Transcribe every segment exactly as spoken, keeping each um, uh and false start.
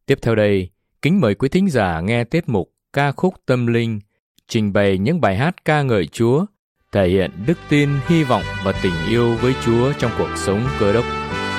Tiếp theo đây, kính mời quý thính giả nghe tiết mục Ca khúc Tâm linh, trình bày những bài hát ca ngợi Chúa, thể hiện đức tin, hy vọng và tình yêu với Chúa trong cuộc sống Cơ Đốc.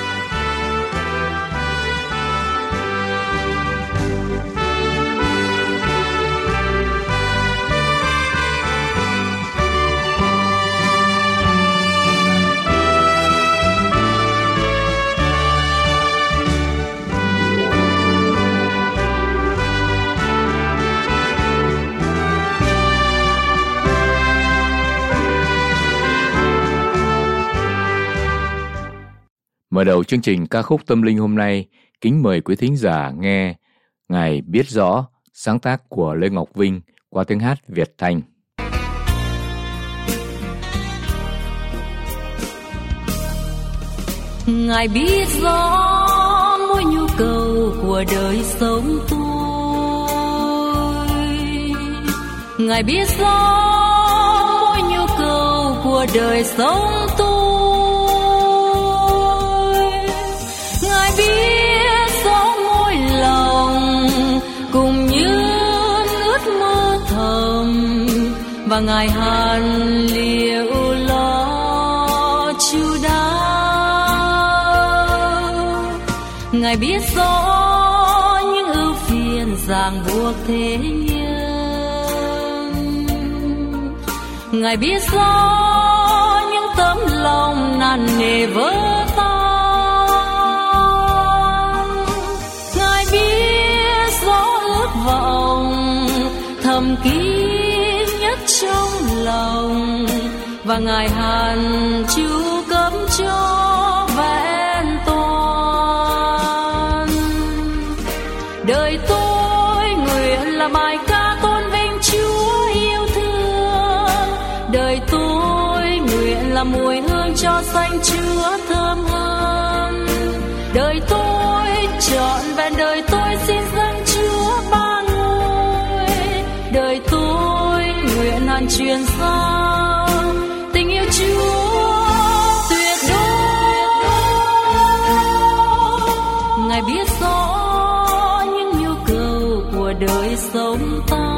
Mở đầu chương trình Ca khúc Tâm linh hôm nay, kính mời quý thính giả nghe Ngài Biết Rõ, sáng tác của Lê Ngọc Vinh qua tiếng hát Việt Thanh. Ngài biết rõ mỗi nhu cầu của đời sống tôi. Ngài biết rõ mỗi nhu cầu của đời sống tôi. Ngài biết rõ mỗi lòng cùng những ước mơ thầm, và Ngài hàn liệu lo chu đáo. Ngài biết rõ những ưu phiền ràng buộc thế nhân. Ngài biết rõ những tấm lòng nặng nề vỡ tan. Ngài biết rõ ước vọng thầm kín nhất trong lòng, và Ngài hàn chú cấm cho vẹn toàn. Đời tôi nguyện là bài ca tôn vinh Chúa yêu thương. Đời tôi nguyện là mùi hương cho danh Chúa thơm hơn. Đời tôi trọn vẹn, đời tôi xin dâng Chúa ba ngôi. Đời tôi nguyện hàn truyền giao tình yêu Chúa tuyệt đối. Ngài biết rõ những nhu cầu của đời sống ta.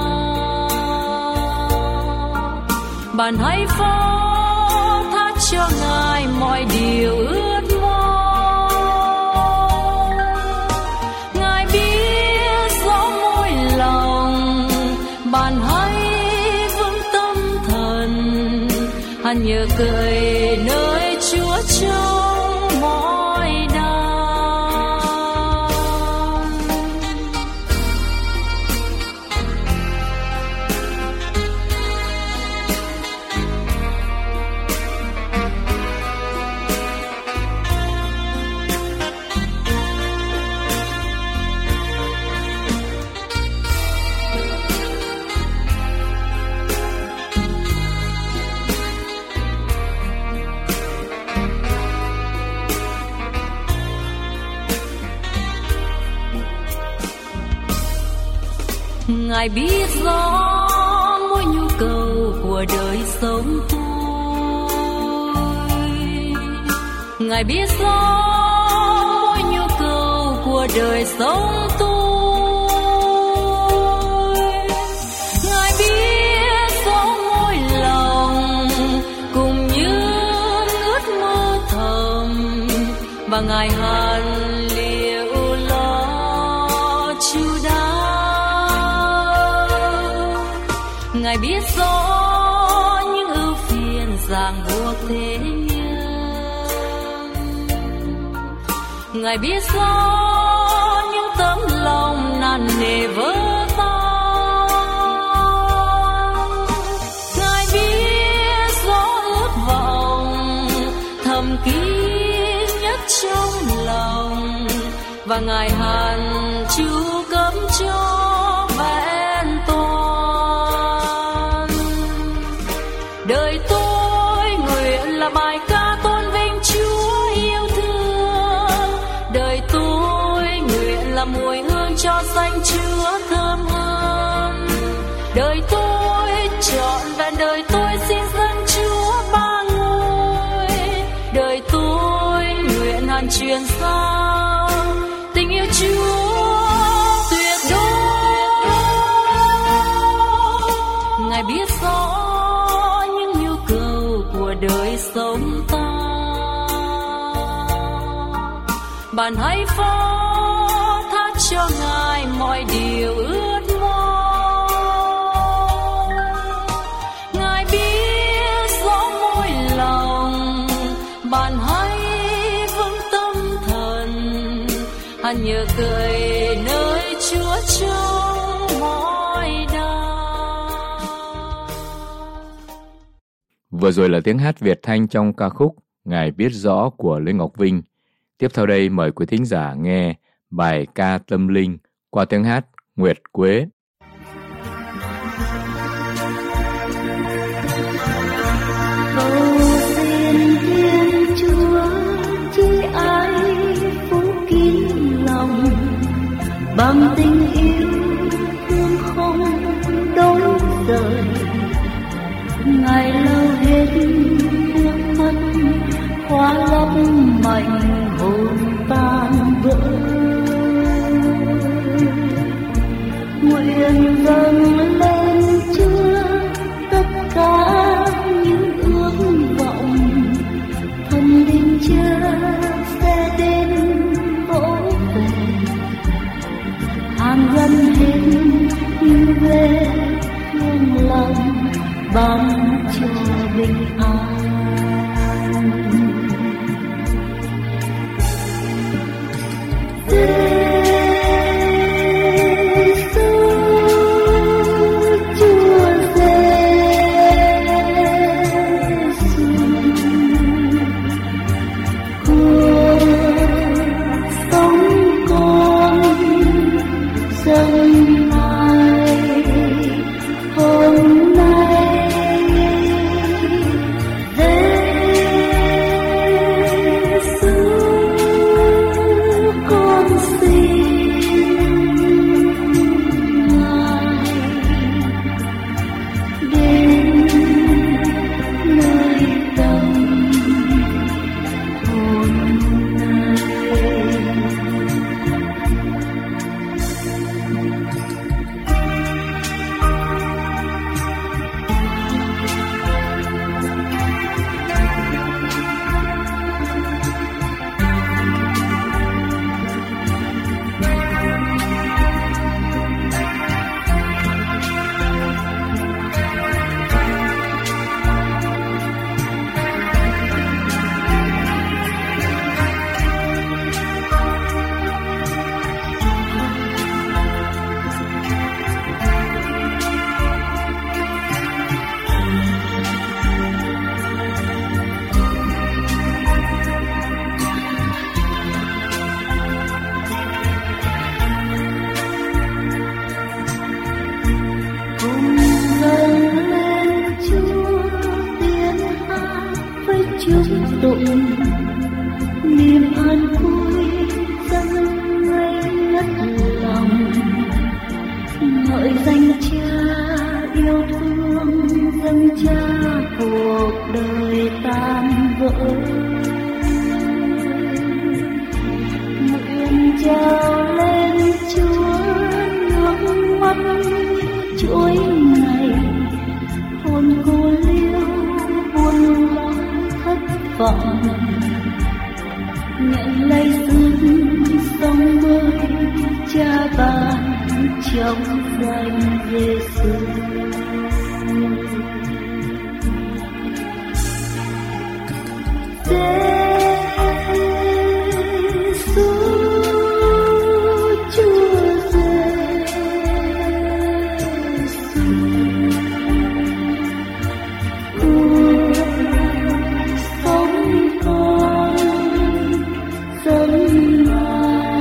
Bạn hãy phó thác cho Ngài mọi điều ước mong. Ngài biết rõ mỗi lòng, bạn hãy vững tâm thần, hãy nhờ cậy nơi Chúa trong mọi đau. Ngài biết rõ mỗi nhu cầu của đời sống tôi. Ngài biết rõ mỗi nhu cầu của đời sống tôi. Ngài biết rõ mỗi lòng cùng những ước mơ thầm, và Ngài hàn liệu lo chu đáo. Ngài biết rõ những ưu phiền ràng buộc thế nhân. Ngài biết rõ những tấm lòng nặng nề vỡ tan. Ngài biết rõ ước vọng thầm kín nhất trong lòng, và Ngài hàn chú cấm cho vẹn toàn. Đời tôi nguyện là bài ca tôn vinh Chúa yêu thương. Đời tôi nguyện là mùi hương cho danh Chúa thơm hơn. Đời tôi trọn vẹn, đời tôi xin dâng Chúa ba ngôi. Đời tôi nguyện hàn truyền giao tình yêu Chúa Bạn hãy phó thác cho Ngài mọi điều ước mong. Ngài biết rõ mỗi lòng, bạn hãy vững tâm thần, hãy nhờ cậy nơi Chúa trong mọi đau. Vừa rồi là tiếng hát Việt Thanh trong ca khúc Ngài biết rõ của Lê Ngọc Vinh. Tiếp theo đây mời quý thính giả nghe bài ca tâm linh qua tiếng hát Nguyệt Quế. Cầu xin Thiên Chúa chỉ ai phú kín lòng, bằng tình yêu thương không đổi rời. Ngài lâu hết nước mắt, khóa lấp mạnh hồn tan vỡ. Nguyện dâng lên Chúa tất cả những ước vọng, thần linh Chúa sẽ đến vỗ về, hàng dân hết như về thương lòng, ban cho bình an. Nhận lấy sức sống mới Cha ban trong danh Giêsu.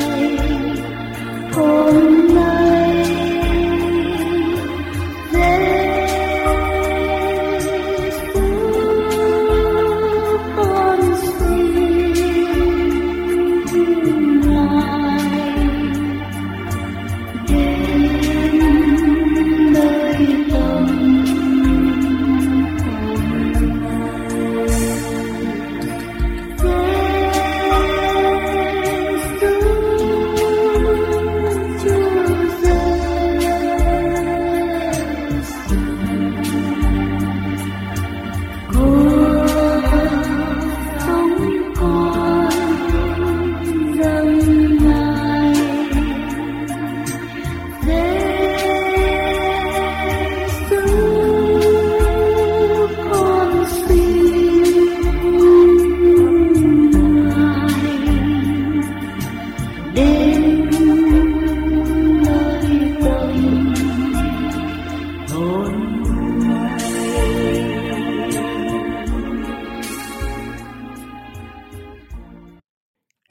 Hôm nay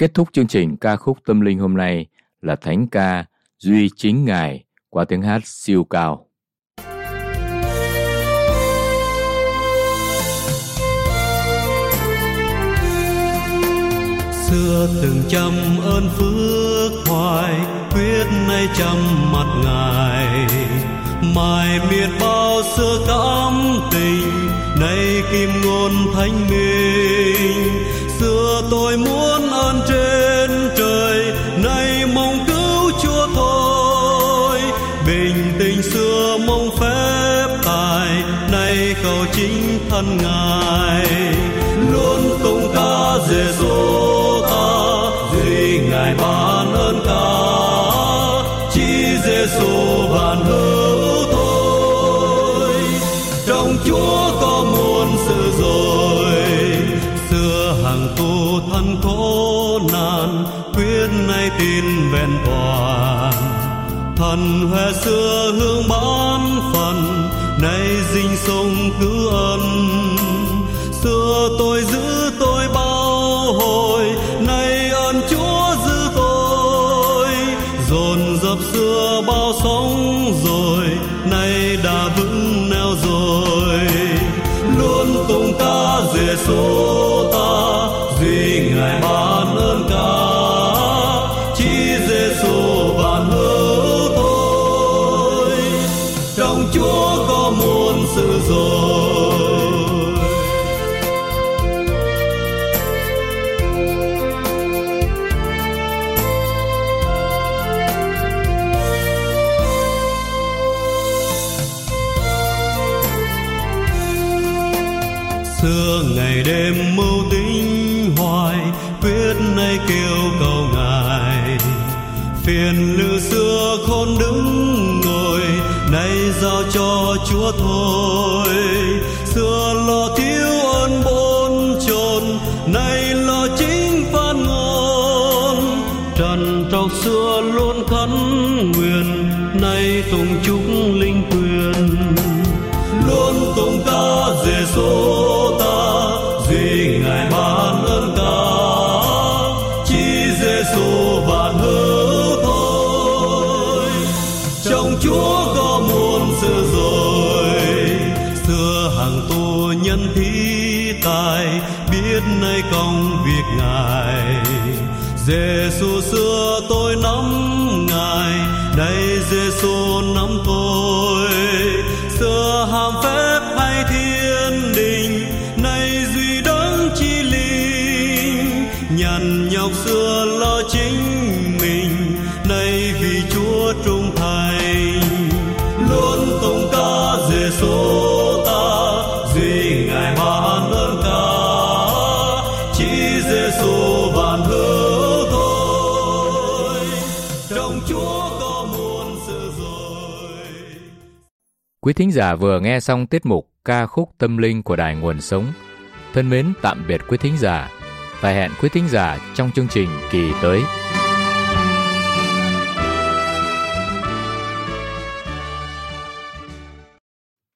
Kết thúc chương trình ca khúc tâm linh hôm nay là thánh ca Duy Chính Ngài qua tiếng hát siêu cao. Xưa từng trăm ơn phước hoài, quyết nay trăm mặt Ngài. Mài miệt bao xưa cảm tình, nay kim ngôn thánh minh. Xưa tôi muốn ơn trên trời, nay mong cứu Chúa thôi. Bình tình xưa mong phép tài, nay cầu chính thân Ngài. Luôn tung ca Giêsu ta, duy Ngài ban ơn ca. Chỉ Giêsu ban hữu thôi. Trong Chúa có muôn sự rồi, xưa hàng tu thân khổ nạn, quyết nay tin vẹn toàn. Thần huệ xưa hương bán phần, nay dinh sông cứu ân. Xưa tôi giữ tôi bao hồi, nay ơn Chúa giữ tôi. Dồn dập xưa bao sóng rồi, nay đã vững neo rồi. Luôn tung ca Giêsu ta, duy Ngài ban ơn ca. Chỉ Giêsu ban hữu thôi. Trong Chúa có muôn sự rồi. Xưa ngày đêm mưu tính hoài, quyết nay kêu cầu Ngài. Phiền lưu xưa khôn đứng ngồi, nay giao cho Chúa thôi. Xưa lo thiếu ơn bồn chồn, nay lo chính phát ngôn. Trần trọc xưa luôn khấn nguyện, nay tùng chúc linh quyền. Luôn tung ca Giêsu ta, duy Ngài ban ơn ca. Chỉ Giêsu ban hữu thôi. Trong Chúa có muôn sự rồi, xưa hàng tu nhân thí tài, biết nay công việc Ngài. Giêsu xưa tôi nắm Ngài, nay Giêsu nắm tôi. Xưa hàm phép hay thiên đình, nay duy đấng chi linh. Nhằn nhọc xưa lo chính mình, nay vì Chúa trung thành. Luôn tung ca Giêsu ta, duy Ngài ban ơn ca. Chỉ Giêsu ban hữu thôi. Trong Chúa có muôn sự rồi. Quý thính giả vừa nghe xong tiết mục ca khúc tâm linh của Đài Nguồn Sống. Thân mến tạm biệt quý thính giả và hẹn quý thính giả trong chương trình kỳ tới.